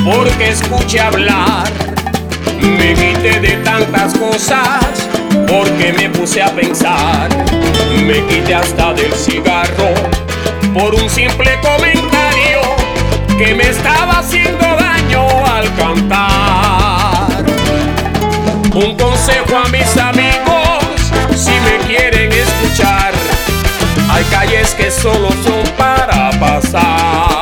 porque escuché hablar. Me quité de tantas cosas porque me puse a pensar. Me quité hasta del cigarro por un simple comentario que me estaba haciendo daño al cantar. Un consejo a mis amigos, si me quieren escuchar: hay calles que solo son para pasar.